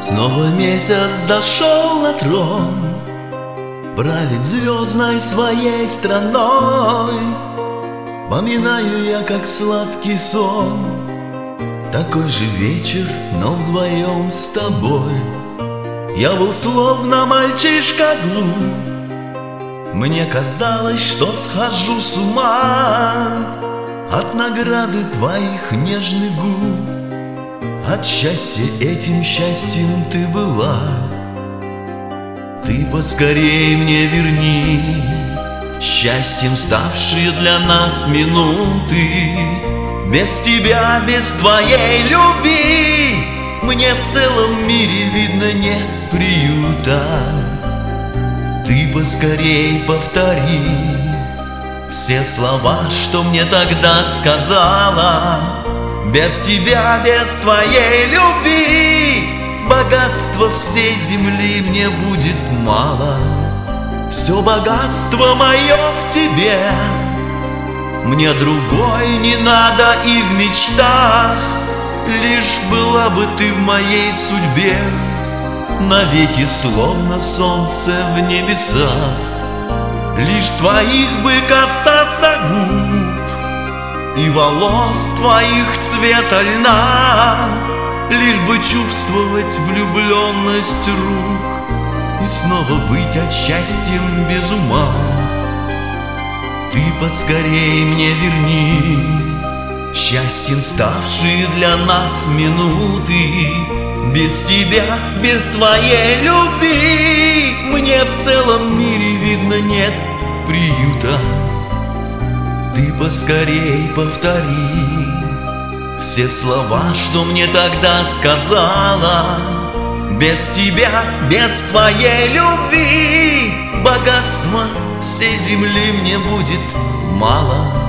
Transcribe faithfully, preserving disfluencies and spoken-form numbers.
Снова месяц зашел на трон, править звездной своей страной. Поминаю я, как сладкий сон, такой же вечер, но вдвоем с тобой. Я был словно мальчишка глуп, мне казалось, что схожу с ума от награды твоих нежных губ. От счастья этим счастьем ты была, ты поскорей мне верни счастьем ставшие для нас минуты. Без тебя, без твоей любви мне в целом мире, видно, нет приюта. Ты поскорей повтори все слова, что мне тогда сказала. Без тебя, без твоей любви богатства всей земли мне будет мало. Все богатство мое в тебе, мне другой не надо и в мечтах. Лишь была бы ты в моей судьбе, навеки словно солнце в небесах. Лишь твоих бы касаться губ и волос твоих цвета льна, лишь бы чувствовать влюбленность рук и снова быть от счастья без ума. Ты поскорей мне верни счастьем ставшие для нас минуты. Без тебя, без твоей любви мне в целом мире, видно, нет приюта. Ты поскорей повтори все слова, что мне тогда сказала. Без тебя, без твоей любви богатства всей земли мне будет мало.